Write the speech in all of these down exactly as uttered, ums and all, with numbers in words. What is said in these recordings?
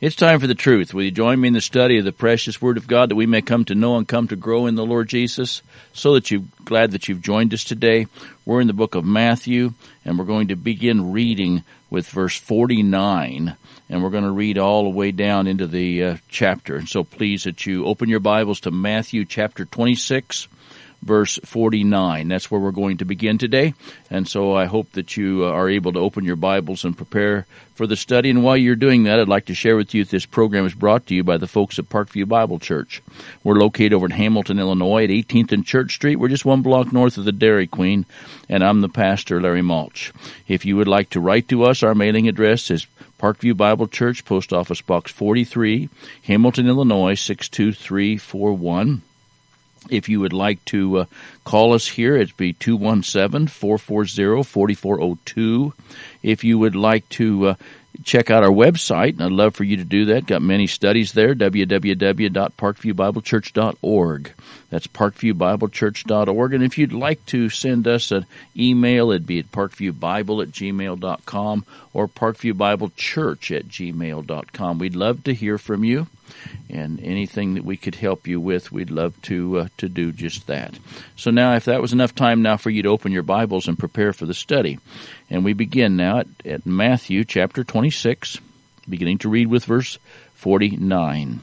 It's time for the truth. Will you join me in the study of the precious Word of God that we may come to know and come to grow in the Lord Jesus? So that you're glad that you've joined us today. We're in the book of Matthew, and we're going to begin reading with verse forty-nine, and we're going to read all the way down into the uh, chapter. And so please that you open your Bibles to Matthew chapter twenty-six, verse forty-nine. That's where we're going to begin today. And so I hope that you are able to open your Bibles and prepare for the study. And while you're doing that, I'd like to share with you that this program is brought to you by the folks at Parkview Bible Church. We're located over in Hamilton, Illinois at eighteenth and Church Street. We're just one block north of the Dairy Queen, and I'm the pastor, Larry Mulch. If you would like to write to us, our mailing address is Parkview Bible Church, Post Office Box forty-three, Hamilton, Illinois six two three four one. If you would like to uh, call us here, it'd be two one seven, four four zero, four four zero two. If you would like to uh, check out our website, and I'd love for you to do that. Got many studies there, w w w dot parkview bible church dot org. That's parkview bible church dot org. And if you'd like to send us an email, it'd be at parkviewbible at gmail dot com or parkviewbiblechurch at gmail dot com. We'd love to hear from you. And anything that we could help you with, we'd love to uh, to do just that. So now, if that was enough time now for you to open your Bibles and prepare for the study. And we begin now at, at Matthew chapter twenty-six, beginning to read with verse forty-nine.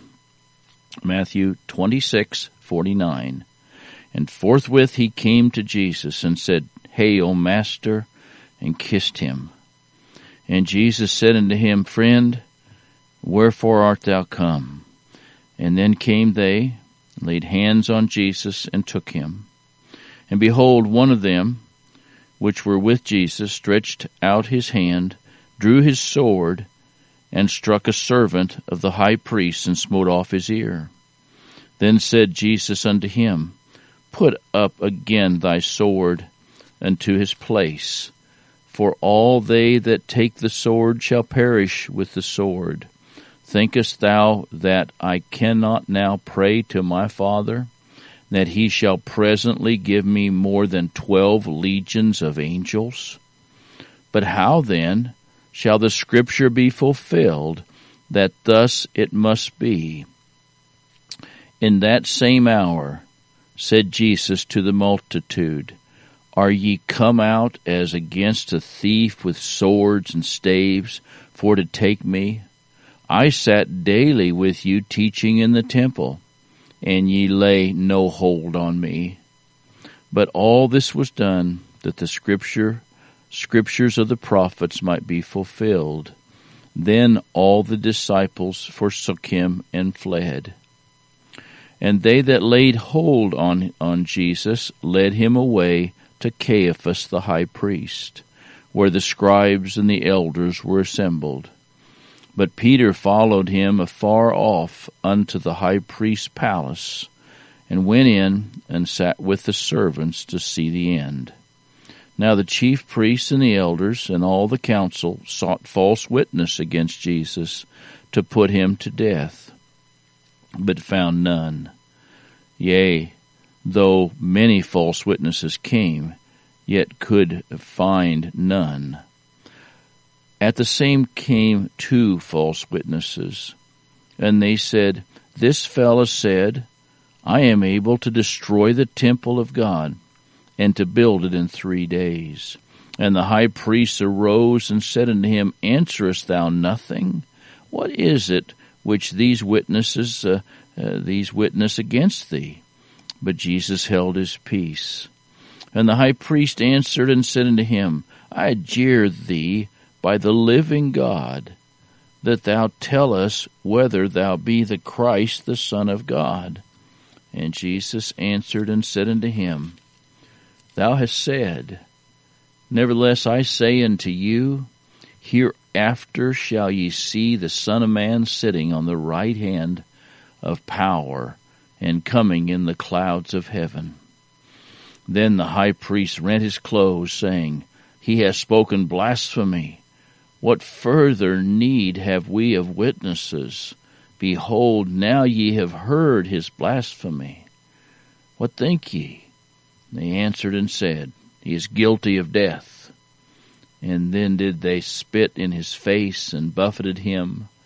Matthew twenty-six, forty-nine. And forthwith he came to Jesus and said, Hail, Master, and kissed him. And Jesus said unto him, Friend, wherefore art thou come? And then came they, laid hands on Jesus, and took him. And behold, one of them, which were with Jesus, stretched out his hand, drew his sword, and struck a servant of the high priest, and smote off his ear. Then said Jesus unto him, Put up again thy sword unto his place, for all they that take the sword shall perish with the sword. Thinkest thou that I cannot now pray to my Father, that he shall presently give me more than twelve legions of angels? But how then shall the Scripture be fulfilled, that thus it must be? In that same hour said Jesus to the multitude, Are ye come out as against a thief with swords and staves, for to take me? I sat daily with you teaching in the temple, and ye lay no hold on me. But all this was done, that the scripture, scriptures of the prophets might be fulfilled. Then all the disciples forsook him and fled. And they that laid hold on, on Jesus led him away to Caiaphas the high priest, where the scribes and the elders were assembled. But Peter followed him afar off unto the high priest's palace, and went in and sat with the servants to see the end. Now the chief priests and the elders and all the council sought false witness against Jesus to put him to death, but found none. Yea, though many false witnesses came, yet could find none. At the same came two false witnesses, and they said, This fellow said, I am able to destroy the temple of God, and to build it in three days. And the high priest arose and said unto him, Answerest thou nothing? What is it which these witnesses, uh, uh, these witness against thee? But Jesus held his peace. And the high priest answered and said unto him, I adjure thee, by the living God, that thou tell us whether thou be the Christ, the Son of God. And Jesus answered and said unto him, Thou hast said, Nevertheless I say unto you, hereafter shall ye see the Son of Man sitting on the right hand of power, and coming in the clouds of heaven. Then the high priest rent his clothes, saying, He hath spoken blasphemy. What further need have we of witnesses? Behold, now ye have heard his blasphemy. What think ye? They answered and said, He is guilty of death. And then did they spit in his face, and buffeted him,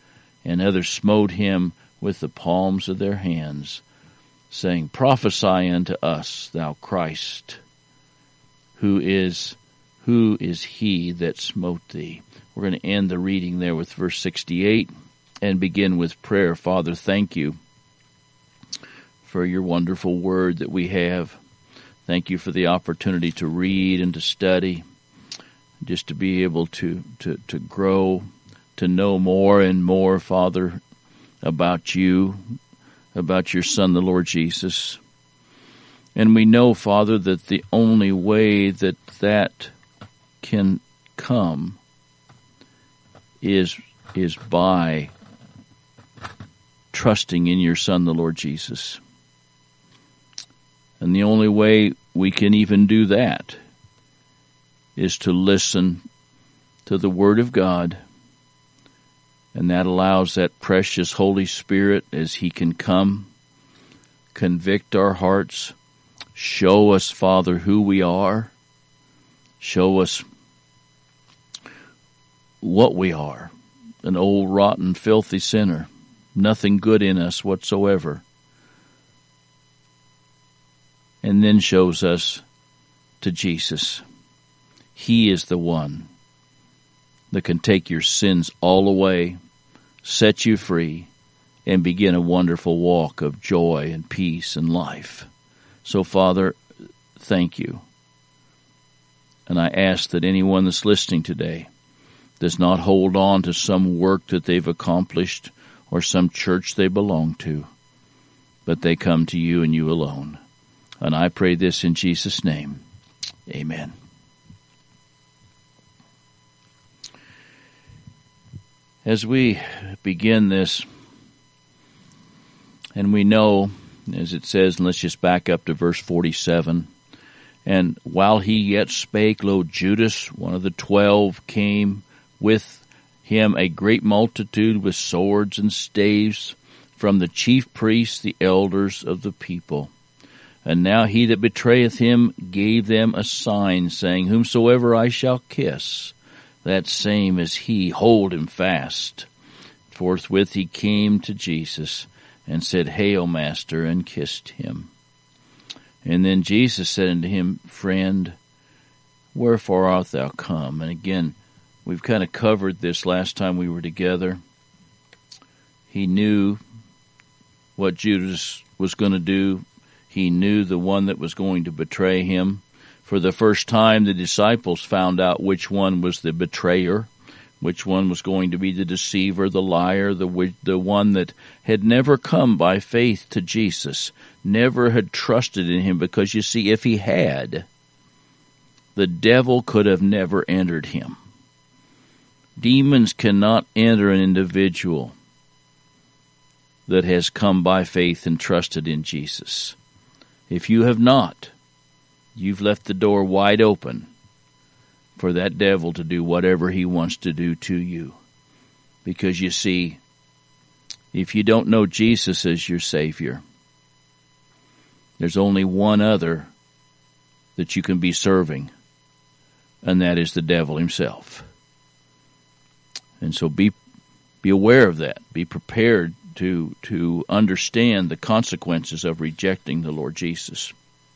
And others smote him with the palms of their hands, saying, Prophesy unto us, thou Christ, who is who is he that smote thee? We're going to end the reading there with verse sixty-eight and begin with prayer. Father, thank you for your wonderful word that we have. Thank you for the opportunity to read and to study, just to be able to, to, to grow, to know more and more, Father, about you, about your Son, the Lord Jesus. And we know, Father, that the only way that that can come is, is by trusting in your Son, the Lord Jesus. And the only way we can even do that is to listen to the Word of God, and that allows that precious Holy Spirit, as He can come, convict our hearts, show us, Father, who we are, show us what we are, an old, rotten, filthy sinner, nothing good in us whatsoever, and then shows us to Jesus. He is the one that can take your sins all away, set you free, and begin a wonderful walk of joy and peace and life. So, Father, thank you. And I ask that anyone that's listening today does not hold on to some work that they've accomplished or some church they belong to, but they come to you and you alone. And I pray this in Jesus' name. Amen. As we begin this, and we know, as it says, and let's just back up to verse forty-seven, and while he yet spake, lo, Judas, one of the twelve, came with him a great multitude with swords and staves from the chief priests, the elders of the people. And now he that betrayeth him gave them a sign, saying, Whomsoever I shall kiss, that same is he, hold him fast. Forthwith he came to Jesus, and said, Hail, Master, and kissed him. And then Jesus said unto him, Friend, wherefore art thou come? And again, we've kind of covered this last time we were together. He knew what Judas was going to do. He knew the one that was going to betray him. For the first time, the disciples found out which one was the betrayer, which one was going to be the deceiver, the liar, the the one that had never come by faith to Jesus, never had trusted in him, because you see, if he had, the devil could have never entered him. Demons cannot enter an individual that has come by faith and trusted in Jesus. If you have not, you've left the door wide open for that devil to do whatever he wants to do to you. Because you see, if you don't know Jesus as your Savior, there's only one other that you can be serving, and that is the devil himself. And so be be aware of that. Be prepared to to understand the consequences of rejecting the Lord Jesus.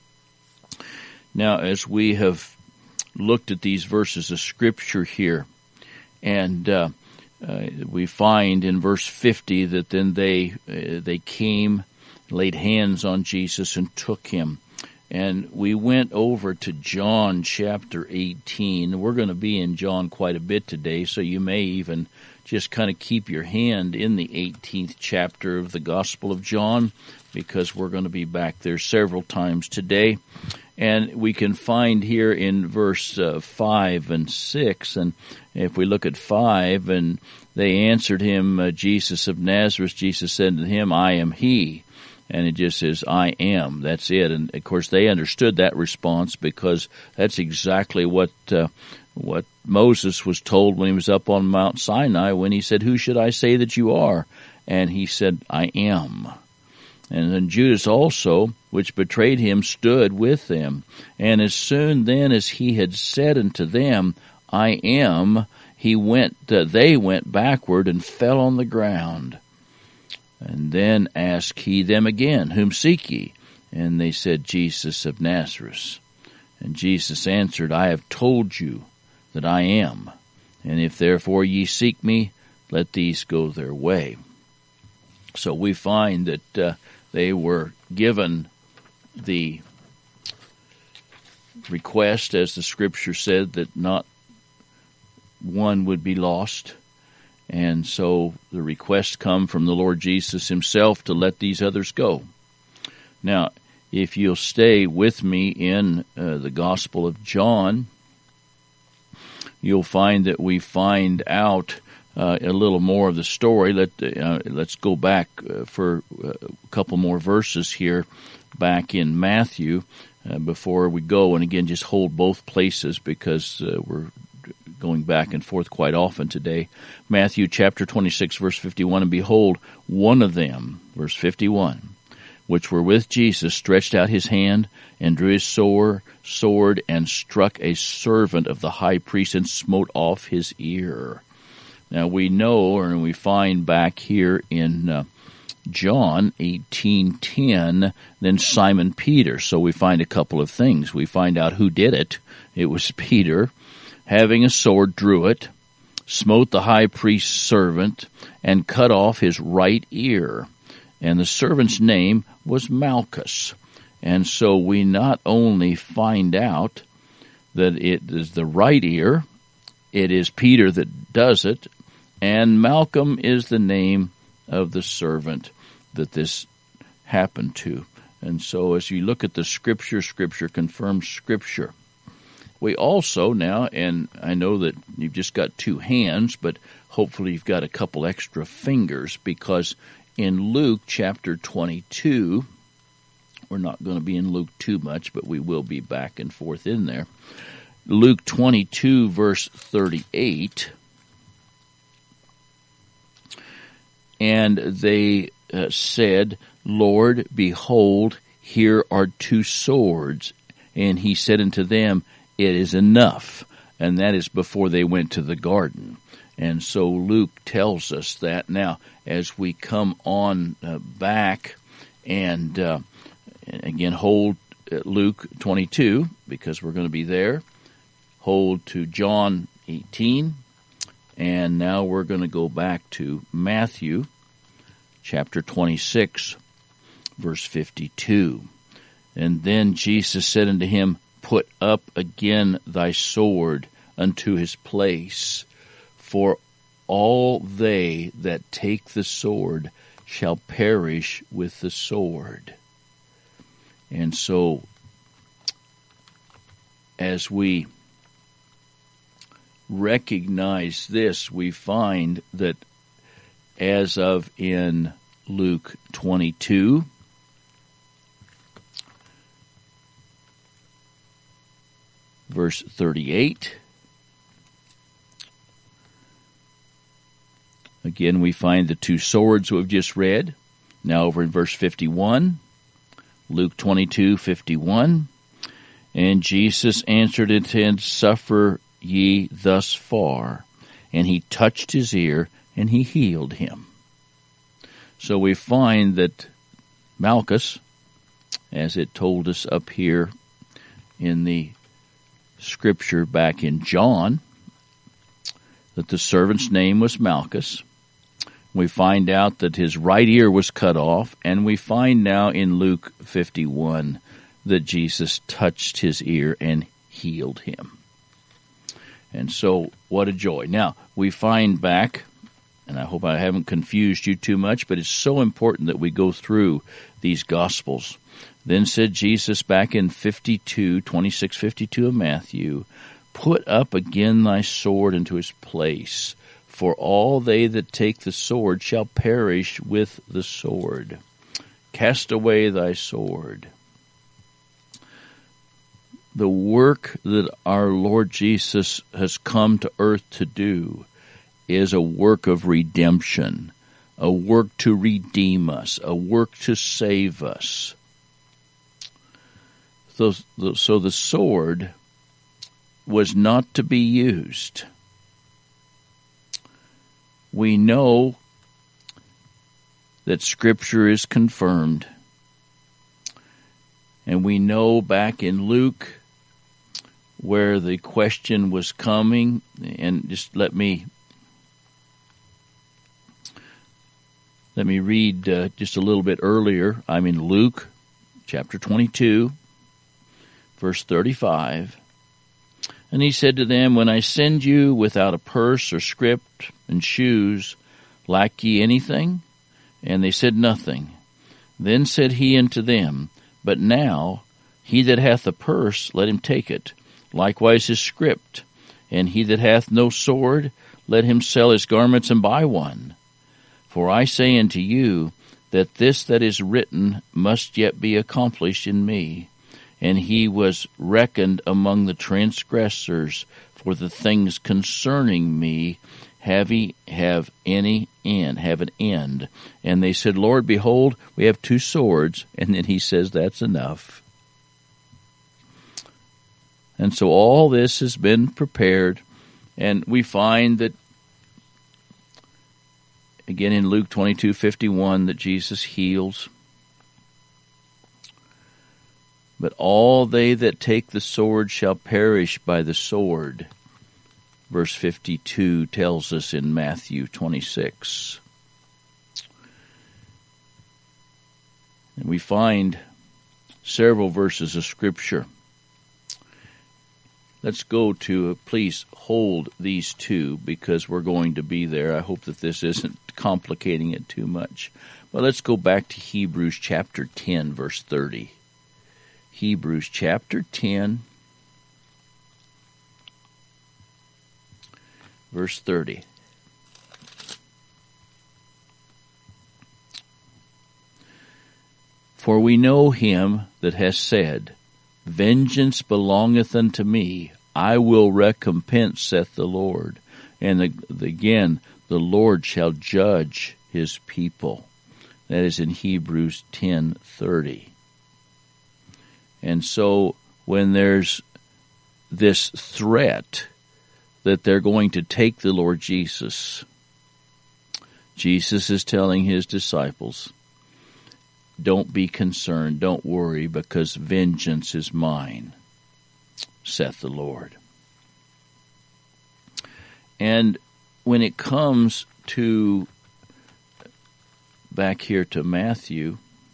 Now, as we have looked at these verses of Scripture here, and uh, uh, we find in verse fifty that then they uh, they came, laid hands on Jesus, and took him. And we went over to John chapter eighteen. We're going to be in John quite a bit today, so you may even just kind of keep your hand in the eighteenth chapter of the Gospel of John, because we're going to be back there several times today. And we can find here in verse uh, five and six, and if we look at five, and they answered him, uh, Jesus of Nazareth. Jesus said to him, I am he. And it just says, I am. That's it. And, of course, they understood that response, because that's exactly what uh, what Moses was told when he was up on Mount Sinai, when he said, who should I say that you are? And he said, I am. And then Judas also, which betrayed him, stood with them. And as soon then as he had said unto them, I am, he went, uh, they went backward and fell on the ground. And then asked he them again, Whom seek ye? And they said, Jesus of Nazareth. And Jesus answered, I have told you that I am. And if therefore ye seek me, let these go their way. So we find that uh, they were given the request, as the Scripture said, that not one would be lost. And so the request come from the Lord Jesus himself to let these others go. Now, if you'll stay with me in uh, the Gospel of John, you'll find that we find out uh, a little more of the story. Let, uh, let's go back uh, for a couple more verses here, back in Matthew, uh, before we go. And again, just hold both places because uh, we're going back and forth quite often today. Matthew chapter twenty-six, verse fifty-one, and behold, one of them, verse fifty-one, which were with Jesus, stretched out his hand and drew his sword, sword and struck a servant of the high priest and smote off his ear. Now we know, or we find back here in uh, John eighteen ten, then Simon Peter. So we find a couple of things. We find out who did it. It was Peter. Having a sword, drew it, smote the high priest's servant, and cut off his right ear. And the servant's name was Malchus. And so we not only find out that it is the right ear, it is Peter that does it, and Malcolm is the name of the servant that this happened to. And so as you look at the Scripture, Scripture confirms Scripture. We also now, and I know that you've just got two hands, but hopefully you've got a couple extra fingers, because in Luke chapter twenty-two, we're not going to be in Luke too much, but we will be back and forth in there. Luke twenty-two, verse thirty-eight, and they uh, said, Lord, behold, here are two swords. And he said unto them, It is enough. And that is before they went to the garden. And so Luke tells us that. Now, as we come on uh, back and uh, again hold Luke twenty-two, because we're going to be there, hold to John eighteen, and now we're going to go back to Matthew chapter twenty-six, verse fifty-two. And then Jesus said unto him, Put up again thy sword unto his place, for all they that take the sword shall perish with the sword. And so, as we recognize this, we find that as of in Luke twenty-two, verse thirty-eight, again we find the two swords we've just read. Now over in verse fifty-one, Luke twenty-two, fifty-one, and Jesus answered and said, Suffer ye thus far. And he touched his ear, and he healed him. So we find that Malchus, as it told us up here in the Scripture back in John, that the servant's name was Malchus. We find out that his right ear was cut off, and we find now in Luke fifty-one that Jesus touched his ear and healed him. And so, what a joy. Now, we find back, and I hope I haven't confused you too much, but it's so important that we go through these Gospels. Then said Jesus back in fifty-two, twenty-six fifty-two of Matthew, Put up again thy sword into his place, for all they that take the sword shall perish with the sword. Cast away thy sword. The work that our Lord Jesus has come to earth to do is a work of redemption, a work to redeem us, a work to save us. So, so the sword was not to be used we know that Scripture is confirmed. And we know back in Luke where the question was coming, and just let me let me read uh, just a little bit earlier. I'm in Luke chapter twenty-two, verse thirty-five. And he said to them, When I send you without a purse or scrip and shoes, lack ye anything? And they said, Nothing. Then said he unto them, But now he that hath a purse, let him take it, likewise his scrip. And he that hath no sword, let him sell his garments and buy one. For I say unto you, that this that is written must yet be accomplished in me. And he was reckoned among the transgressors, for the things concerning me have he have any end, have an end. And they said, Lord, behold, we have two swords. And then he says, that's enough. And so all this has been prepared, and we find that, again in Luke twenty-two fifty-one, that Jesus heals. But all they that take the sword shall perish by the sword. Verse fifty-two tells us in Matthew twenty-six. And we find several verses of Scripture. Let's go to, uh, please hold these two because we're going to be there. I hope that this isn't complicating it too much. But let's go back to Hebrews chapter ten, verse thirty. Hebrews chapter ten, verse thirty. For we know him that has said, Vengeance belongeth unto me, I will recompense, saith the Lord. And the, the, again, the Lord shall judge his people. That is in Hebrews ten thirty. And so when there's this threat that they're going to take the Lord Jesus, Jesus is telling his disciples, don't be concerned, don't worry, because vengeance is mine, saith the Lord. And when it comes to, back here to Matthew,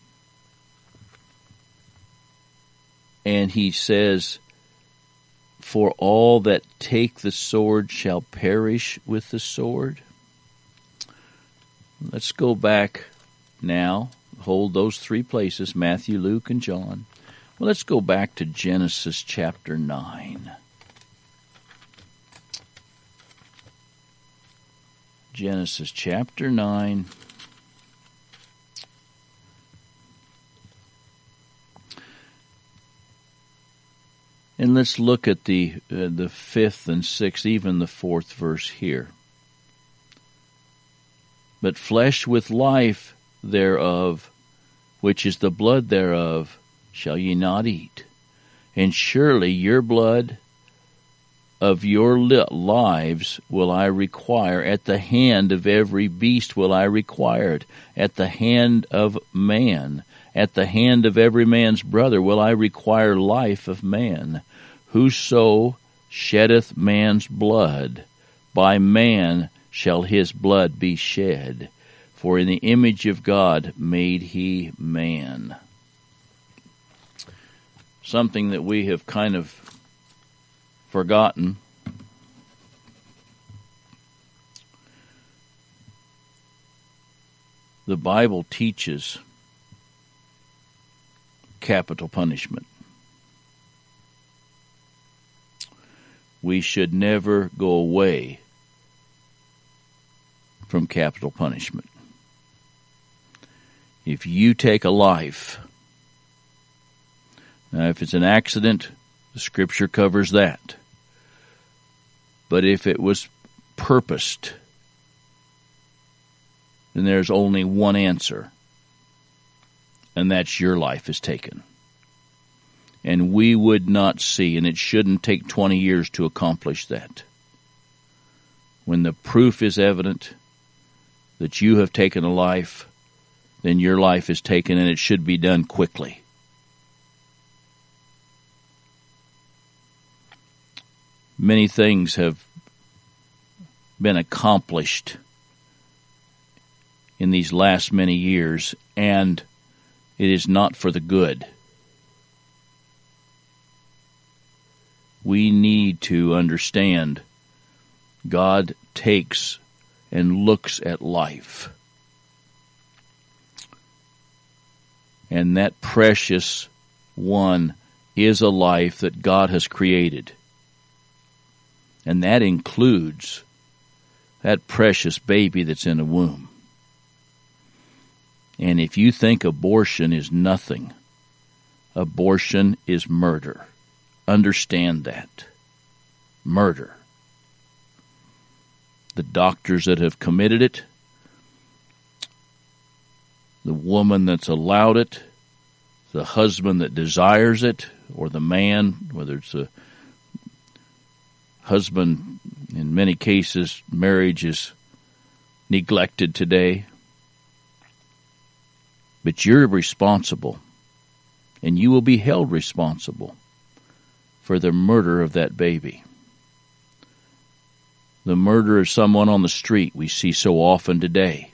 and he says, For all that take the sword shall perish with the sword. Let's go back now. Hold those three places, Matthew, Luke, and John. Well, let's go back to Genesis chapter nine. Genesis chapter nine. And let's look at the uh, the fifth and sixth, even the fourth verse here. But flesh with life thereof, which is the blood thereof, shall ye not eat. And surely your blood of your lives will I require. At the hand of every beast will I require it. At the hand of man, at the hand of every man's brother will I require life of man. Whoso sheddeth man's blood, by man shall his blood be shed. For in the image of God made he man. Something that we have kind of forgotten. The Bible teaches capital punishment. We should never go away from capital punishment. If you take a life, now if it's an accident, the Scripture covers that. But if it was purposed, then there's only one answer, and that's your life is taken. And we would not see, and it shouldn't take twenty years to accomplish that. When the proof is evident, that you have taken a life, then your life is taken, and it should be done quickly. Many things have been accomplished in these last many years, and it is not for the good. We need to understand God takes and looks at life. And that precious one is a life that God has created. And that includes that precious baby that's in a womb. And if you think abortion is nothing, abortion is murder. Understand that. Murder. The doctors that have committed it, the woman that's allowed it, the husband that desires it, or the man, whether it's a husband, in many cases, marriage is neglected today. But you're responsible, and you will be held responsible for the murder of that baby. The murder of someone on the street we see so often today.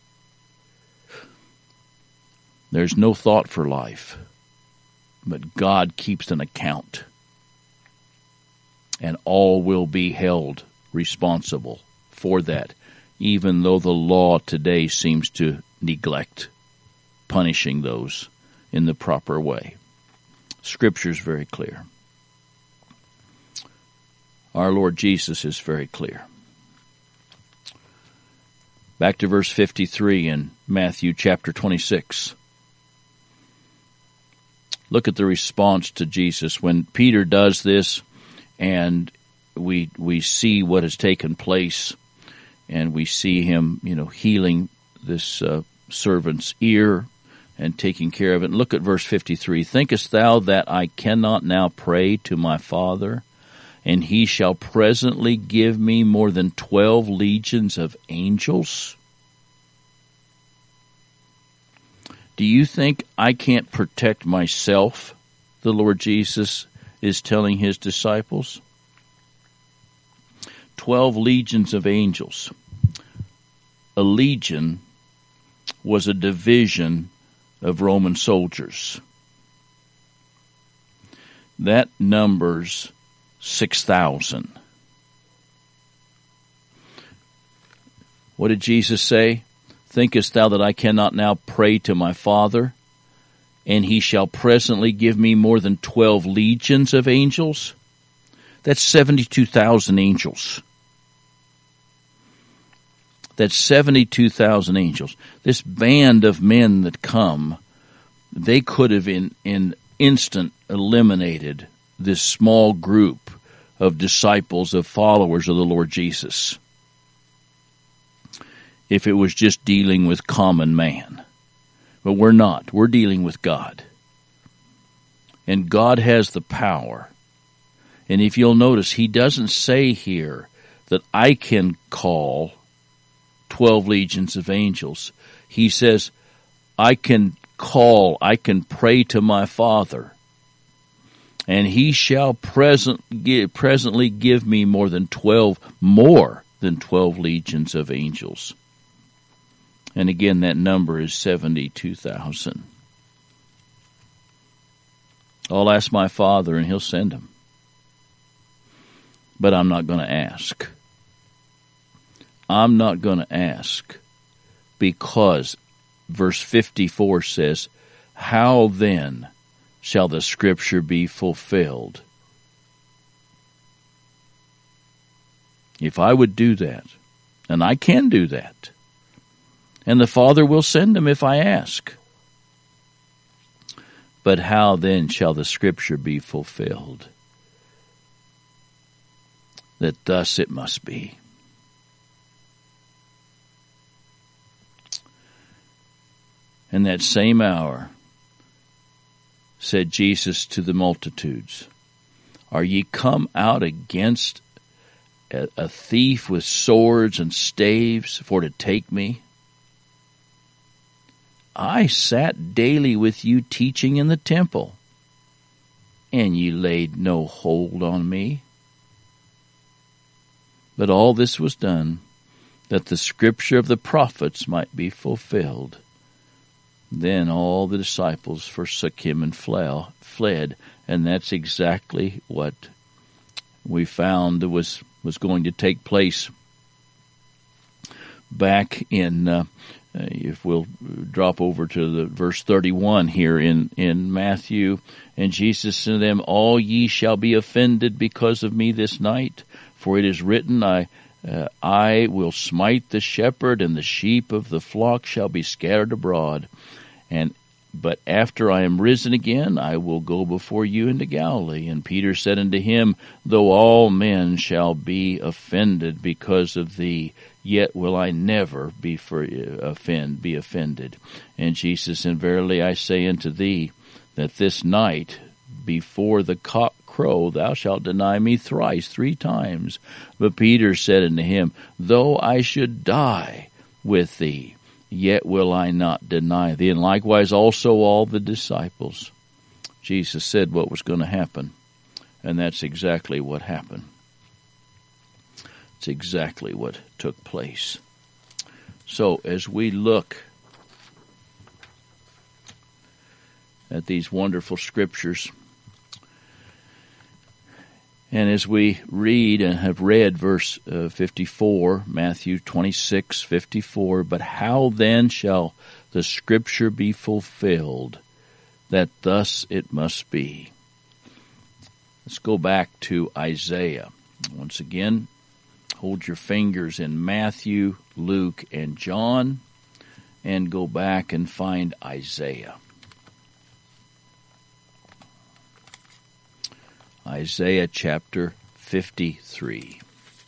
There's no thought for life, but God keeps an account, and all will be held responsible for that, even though the law today seems to neglect punishing those in the proper way. Scripture is very clear. Our Lord Jesus is very clear. Back to verse fifty-three in Matthew chapter twenty-six. Look at the response to Jesus when Peter does this, and we we see what has taken place, and we see him, you know, healing this uh, servant's ear and taking care of it. And look at verse fifty-three. Thinkest thou that I cannot now pray to my Father, and he shall presently give me more than twelve legions of angels? Do you think I can't protect myself? The Lord Jesus is telling his disciples. Twelve legions of angels. A legion was a division of Roman soldiers. That numbers six thousand. What did Jesus say? Thinkest thou that I cannot now pray to my Father, and he shall presently give me more than twelve legions of angels? That's seventy-two thousand angels. That's seventy-two thousand angels. This band of men that come, they could have in in instant eliminated this small group of disciples, of followers of the Lord Jesus, if it was just dealing with common man. But we're not. We're dealing with God. And God has the power. And if you'll notice, he doesn't say here that I can call twelve legions of angels. He says, I can call, I can pray to my Father, and he shall present, give, presently give me more than twelve, more than twelve legions of angels. And again, that number is seventy-two thousand. I'll ask my Father and he'll send them. But I'm not going to ask. I'm not going to ask because verse fifty-four says, how then shall the scripture be fulfilled? If I would do that, and I can do that, and the Father will send them if I ask. But how then shall the scripture be fulfilled? That thus it must be. In that same hour, said Jesus to the multitudes, are ye come out against a, a thief with swords and staves for to take me? I sat daily with you teaching in the temple, and ye laid no hold on me. But all this was done, that the scripture of the prophets might be fulfilled. Then all the disciples forsook him and fled, and that's exactly what we found was was going to take place back in, uh, if we'll drop over to the verse thirty-one here in, in Matthew, and Jesus said to them, all ye shall be offended because of me this night, for it is written, I uh, I will smite the shepherd, and the sheep of the flock shall be scattered abroad. And but after I am risen again, I will go before you into Galilee. And Peter said unto him, though all men shall be offended because of thee, yet will I never be for offend be offended. And Jesus said, verily I say unto thee, that this night before the cock crow thou shalt deny me thrice, three times. But Peter said unto him, though I should die with thee, yet will I not deny thee. And likewise also all the disciples. Jesus said what was going to happen, and that's exactly what happened. It's exactly what took place. So as we look at these wonderful scriptures, and as we read and have read verse uh, fifty-four, Matthew twenty-six, fifty-four, but how then shall the scripture be fulfilled, that thus it must be? Let's go back to Isaiah. Once again, hold your fingers in Matthew, Luke, and John, and go back and find Isaiah. Isaiah chapter fifty-three.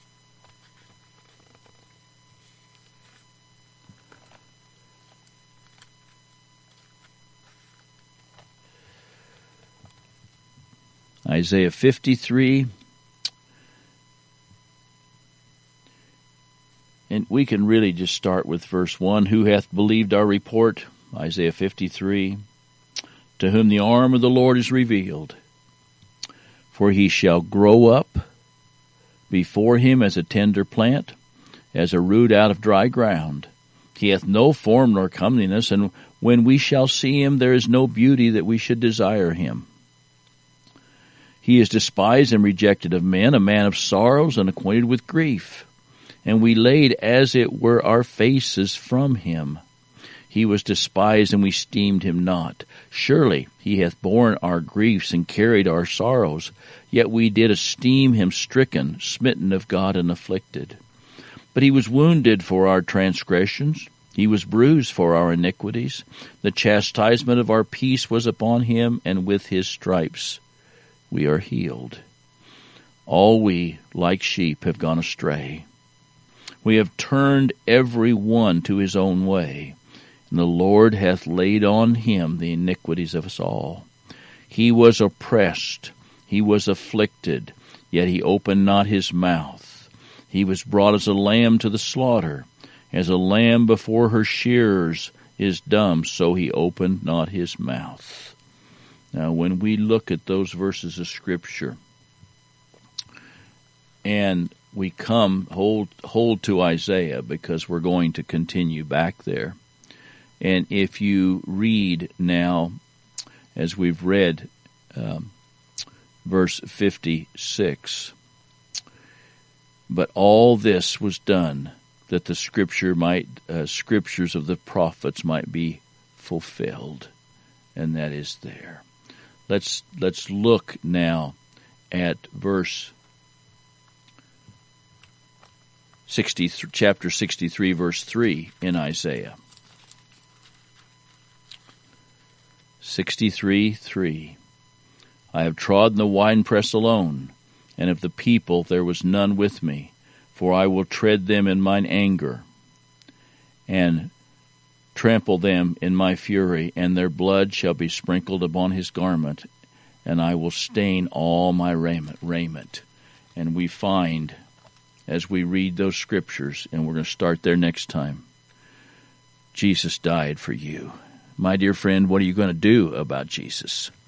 Isaiah fifty-three. And we can really just start with verse one. Who hath believed our report? Isaiah fifty-three. To whom the arm of the Lord is revealed. For he shall grow up before him as a tender plant, as a root out of dry ground. He hath no form nor comeliness, and when we shall see him, there is no beauty that we should desire him. He is despised and rejected of men, a man of sorrows and acquainted with grief. And we laid as it were our faces from him. He was despised, and we esteemed him not. Surely he hath borne our griefs and carried our sorrows. Yet we did esteem him stricken, smitten of God, and afflicted. But he was wounded for our transgressions. He was bruised for our iniquities. The chastisement of our peace was upon him, and with his stripes we are healed. All we, like sheep, have gone astray. We have turned every one to his own way. And the Lord hath laid on him the iniquities of us all. He was oppressed, he was afflicted, yet he opened not his mouth. He was brought as a lamb to the slaughter, as a lamb before her shearers is dumb, so he opened not his mouth. Now, when we look at those verses of Scripture, and we come, hold, hold to Isaiah, because we're going to continue back there. And if you read now, as we've read, um, verse fifty-six, but all this was done that the scripture might, uh, scriptures of the prophets might be fulfilled, and that is there. Let's let's look now at verse sixty, chapter sixty-three, verse three in Isaiah. sixty-three, three. I have trodden the winepress alone, and of the people there was none with me, for I will tread them in mine anger, and trample them in my fury, and their blood shall be sprinkled upon his garment, and I will stain all my raiment. And we find, as we read those scriptures, and we're going to start there next time, Jesus died for you. my dear friend, what are you going to do about Jesus?